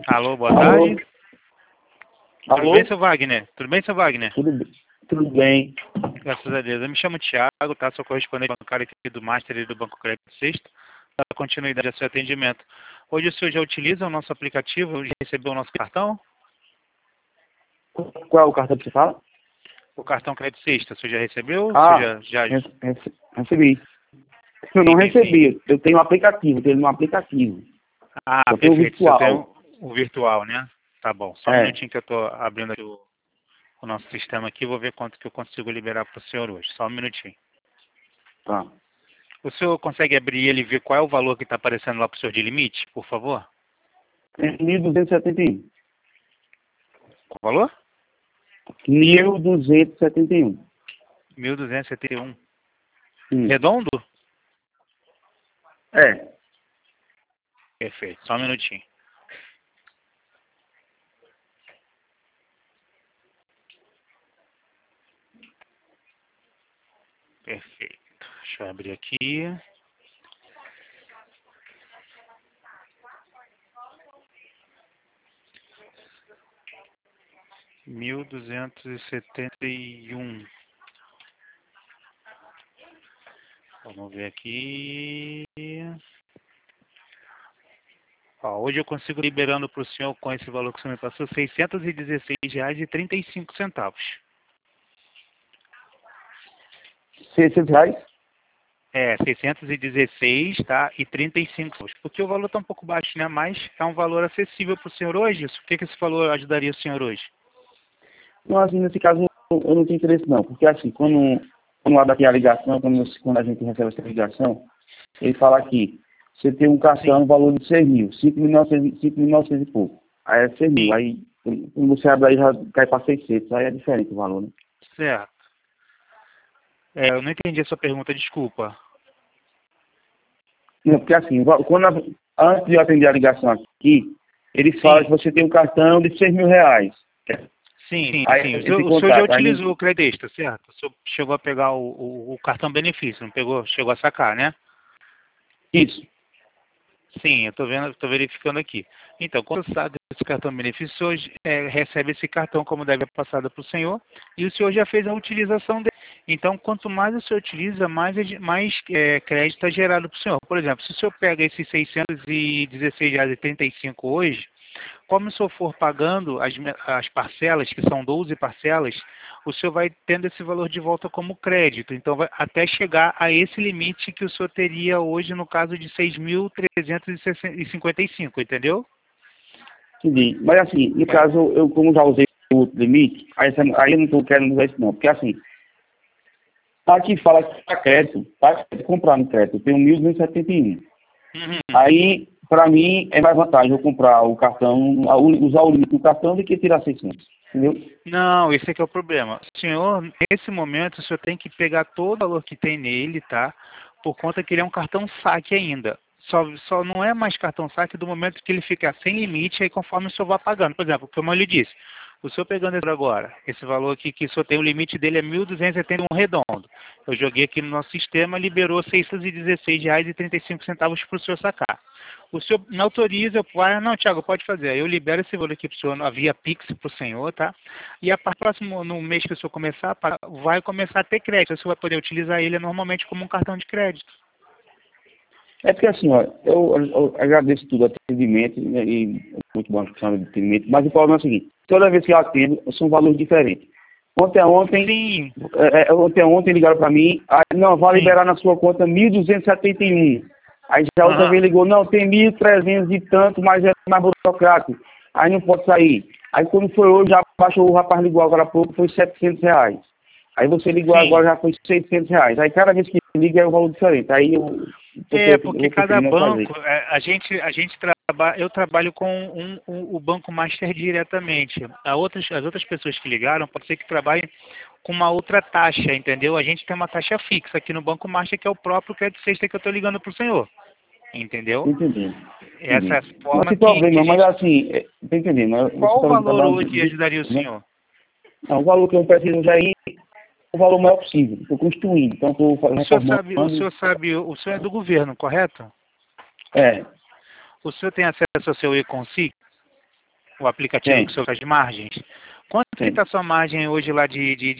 Alô, boa Alô? tarde. Tudo Alô? bem, seu Wagner? Tudo bem, seu Wagner? Tudo bem. Graças a Deus. Eu me chamo Thiago, tá? Sou correspondente bancário aqui do Master e do Banco Crédito Sexto, para continuidade do seu atendimento. Hoje o senhor já utiliza o nosso aplicativo, já recebeu o nosso cartão? Qual é o cartão que você fala? O cartão Crédito Sexto, o senhor já recebeu? O Ah, senhor já... recebi. Eu não Sim, sim. recebi. Eu tenho um aplicativo, tenho um aplicativo. Ah, Eu tenho o perfeito. O senhor tem virtual. o virtual, né? Tá bom. Só um É, minutinho que eu estou abrindo aqui o nosso sistema aqui, vou ver quanto que eu consigo liberar para o senhor hoje. Só um minutinho. tá. O senhor consegue abrir ele e ver qual é o valor que está aparecendo lá para o senhor de limite, por favor? É 1.271. Qual o valor? 1.271. 1.271. Isso. Redondo? É. Perfeito. Só um minutinho. Perfeito. Deixa eu abrir aqui. R$ 1.271. Vamos ver aqui. Ó, hoje eu consigo liberando para o senhor com esse valor que o senhor me passou, R$ 616,35. R$ 600? É, 616, tá? E 35. Porque o valor está um pouco baixo, né? Mas é um valor acessível para o senhor hoje. O que esse valor ajudaria o senhor hoje? Não, assim, nesse caso, eu não tenho interesse não. Porque assim, quando lá daqui a ligação, quando a gente recebe essa ligação, ele fala aqui, você tem um cartão Sim, no valor de 6 mil, 5.900 e pouco. Aí é 6 mil. sim, Aí, quando você abre aí, já cai para 600. Aí é diferente o valor, né? certo. É, eu não entendi a sua pergunta, desculpa. Não, porque assim, antes de eu atender a ligação aqui, ele fala que Sim, você tem um cartão de 6 mil reais. sim, sim, Aí sim. O esse senhor, o senhor já contato. Aí, utilizou o crédito, certo? O senhor chegou a pegar o cartão benefício, não pegou? Chegou a sacar, né? isso. Sim, eu estou vendo, estou verificando aqui. Então, quando você sabe desse cartão benefício, o senhor recebe esse cartão como deve ser passado para o senhor, e o senhor já fez a utilização dele. Então, quanto mais o senhor utiliza, mais crédito é gerado para o senhor. Por exemplo, se o senhor pega esses R$ 616,35 hoje, como o senhor for pagando as parcelas, que são 12 parcelas, o senhor vai tendo esse valor de volta como crédito. Então, até chegar a esse limite que o senhor teria hoje, no caso de 6.355, entendeu? Entendi. Mas assim, no É. caso, eu como já usei o outro limite, aí eu não estou querendo usar isso não. Porque assim, aqui fala que para crédito, para comprar no crédito, eu tenho 1.271. Uhum. Aí, para mim, é mais vantagem eu comprar o cartão, usar o limite do cartão do que tirar 600. Entendeu? Não, esse aqui é o problema. Senhor, nesse momento, o senhor tem que pegar todo o valor que tem nele, tá? Por conta que ele é um cartão saque ainda. Só não é mais cartão saque do momento que ele fica sem limite, aí conforme o senhor vai pagando. Por exemplo, como eu lhe disse, o senhor pegando esse valor aqui, que o senhor tem o limite dele é 1.271 redondo. Eu joguei aqui no nosso sistema, liberou R$ 616,35 para o senhor sacar. O senhor me autoriza, não, Thiago, pode fazer. Eu libero esse valor aqui para o senhor via Pix para o senhor, tá? E a partir do próximo, no mês que o senhor começar, vai começar a ter crédito. O senhor vai poder utilizar ele normalmente como um cartão de crédito. É porque assim, ó, eu agradeço tudo, atendimento, né, e é muito bom a questão de atendimento, mas o problema é o seguinte, toda vez que eu atendo, são valores diferentes. Sim, Ontem ligaram para mim, aí, não, vai sim. liberar na sua conta 1.271. Aí já outra Aham. vez ligou, não, tem 1.300 e tanto, mas é mais burocrático. Aí não pode sair. Aí quando foi hoje, já baixou, o rapaz ligou agora há pouco, foi R$ 700. Aí você ligou agora, Sim. já foi R$ 600. Aí cada vez que liga é um valor diferente. Aí É, eu porque vou cada preferir não fazer. banco, eu trabalho com o Banco Master diretamente. As outras pessoas que ligaram, pode ser que trabalhem com uma outra taxa, entendeu? A gente tem uma taxa fixa aqui no Banco Master, que é o próprio crédito sexta que eu estou ligando para o senhor, entendeu? Entendi. Essa é Entendi. a Não forma tem que a problema, mas gente... assim, tá entendendo, né? Você Qual o está valor trabalhando hoje que ajudaria o né? senhor? Não, o valor que eu preciso já é o valor maior possível. Estou construindo, então estou reformando. O senhor é do governo, correto? É, O senhor tem acesso ao seu e-consigo? O aplicativo que o senhor faz de margens. Quanto está a sua margem hoje lá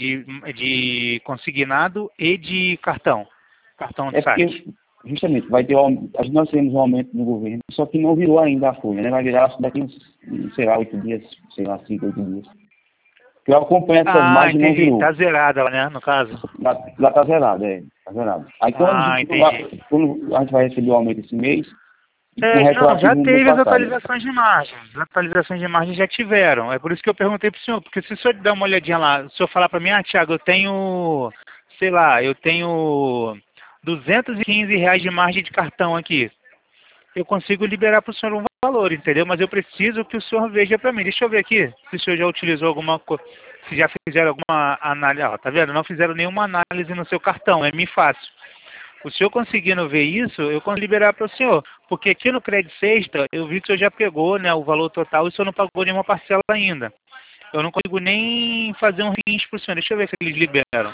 de consignado e de cartão? Cartão de saque. Porque, justamente, vai ter nós temos um aumento do governo, só que não virou ainda a folha, né? Vai virar daqui uns, sei lá, 8 dias, sei lá, 5, 8 dias. Eu acompanho essas margens e não entendi. virou. Tá zerada lá, né, no caso? Lá tá zerado, tá zerado. Aí Entendi. quando a gente vai receber o aumento esse mês, com Não, já retroativo no teve as passado. atualizações de margens. As atualizações de margem já tiveram. É por isso que eu perguntei para o senhor, porque se o senhor der uma olhadinha lá, se o senhor falar para mim, Thiago, eu tenho, sei lá, eu tenho R$ 215 de margem de cartão aqui. Eu consigo liberar para o senhor um valor, entendeu? Mas eu preciso que o senhor veja para mim. Deixa eu ver aqui se o senhor já utilizou alguma coisa, se já fizeram alguma análise. Ó, tá vendo? Não fizeram nenhuma análise no seu cartão, é muito fácil. O senhor conseguindo ver isso, eu consigo liberar para o senhor. Porque aqui no Crédito Sexta, eu vi que o senhor já pegou, né, o valor total e o senhor não pagou nenhuma parcela ainda. Eu não consigo nem fazer um registro para o senhor. Deixa eu ver se eles liberam.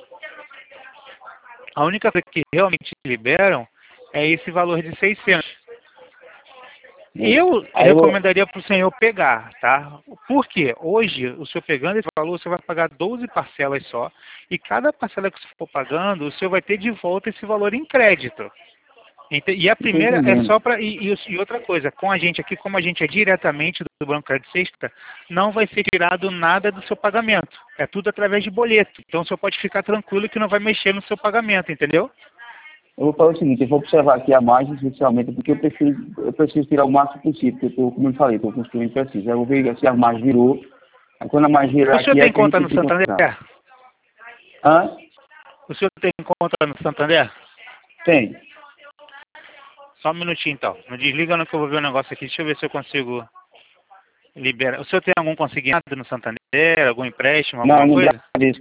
A única coisa que realmente liberam é esse valor de 600. Eu recomendaria para o senhor pegar, tá? Por quê? Hoje, o senhor pegando esse valor, você vai pagar 12 parcelas só. E cada parcela que você for pagando, o senhor vai ter de volta esse valor em crédito. E a primeira é só para... E outra coisa, com a gente aqui, como a gente é diretamente do Banco Crédito Sexta, não vai ser tirado nada do seu pagamento. É tudo através de boleto. Então o senhor pode ficar tranquilo que não vai mexer no seu pagamento, entendeu? Eu vou fazer o seguinte, eu vou observar aqui a margem, especialmente, porque eu preciso tirar o máximo possível, porque como eu falei, estou construindo preciso. Eu vou ver se a margem virou. Aí quando a margem virar O senhor aqui, tem que a conta gente no tem que Santander? continuar. Hã? O senhor tem conta no Santander? Tem. Só um minutinho então. Não desliga não que eu vou ver um negócio aqui. Deixa eu ver se eu consigo liberar. O senhor tem algum consignado no Santander? Algum empréstimo? Alguma Não coisa? desse.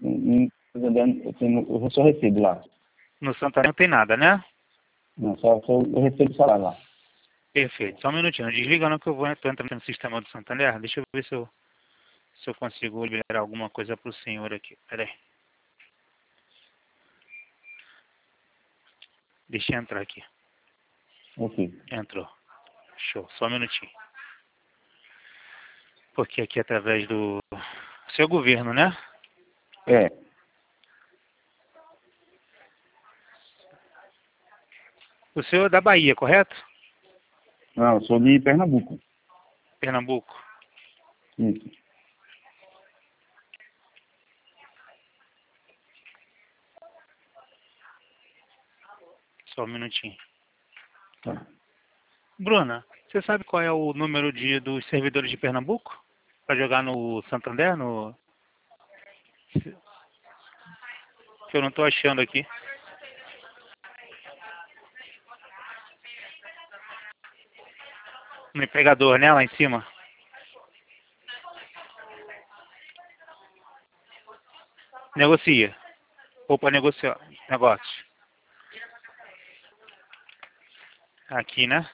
Eu só recebo lá. No Santander não tem nada, né? Não, só eu recebo o salário lá. Perfeito. Só um minutinho. Não desliga não que eu vou entrar no sistema do Santander. Deixa eu ver se eu consigo liberar alguma coisa para o senhor aqui. Pera aí. Deixa eu entrar aqui. Ok. Entrou. Show. Só um minutinho. Porque aqui é através do seu governo, né? É. O senhor é da Bahia, correto? Não, eu sou de Pernambuco. Pernambuco. Isso. Só um minutinho. Tá. Bruna, você sabe qual é o número dos servidores de Pernambuco? Para jogar no Santander? Que eu não estou achando aqui. No empregador, né? Lá em cima. Negocia. Ou para negociar. Negócio. Aqui, né?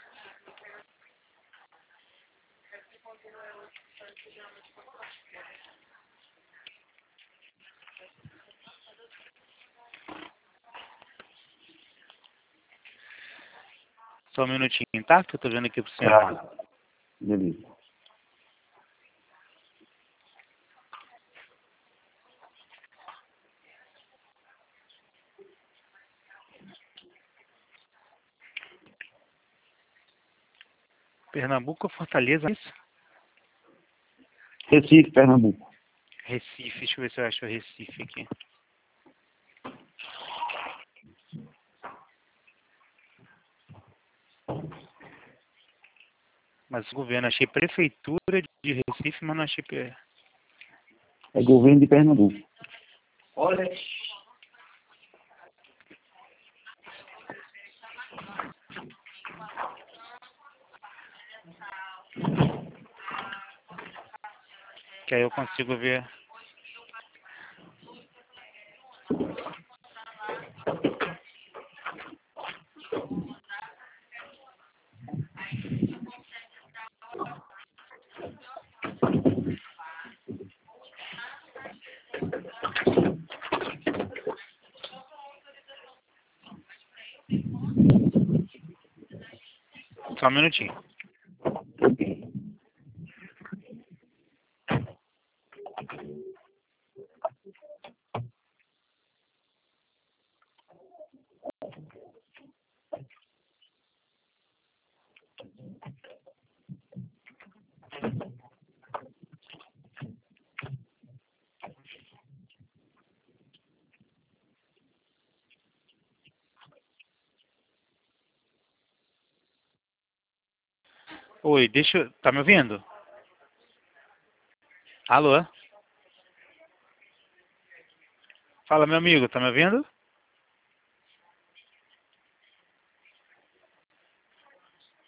Só um minutinho, tá? Que eu tô vendo aqui pro senhor. Tá. Beleza. Pernambuco ou Fortaleza? Isso? Recife, Pernambuco. Recife. Deixa eu ver se eu acho o Recife aqui. Mas o governo, achei prefeitura de Recife, mas não achei... É governo de Pernambuco. Olha... Que aí eu consigo ver... Só um minutinho. Ok. Oi, deixa eu... Tá me ouvindo? Alô? Fala, meu amigo, tá me ouvindo?